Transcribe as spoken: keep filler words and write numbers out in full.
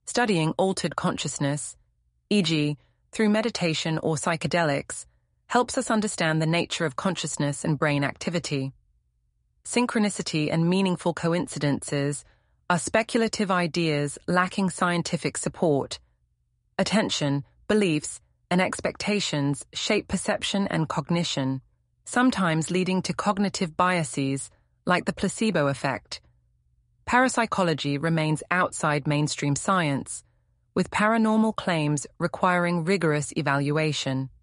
Studying altered consciousness, for example, through meditation or psychedelics, helps us understand the nature of consciousness and brain activity. Synchronicity and meaningful coincidences are speculative ideas lacking scientific support. Attention, beliefs, and expectations shape perception and cognition, sometimes leading to cognitive biases like the placebo effect. Parapsychology remains outside mainstream science, with paranormal claims requiring rigorous evaluation.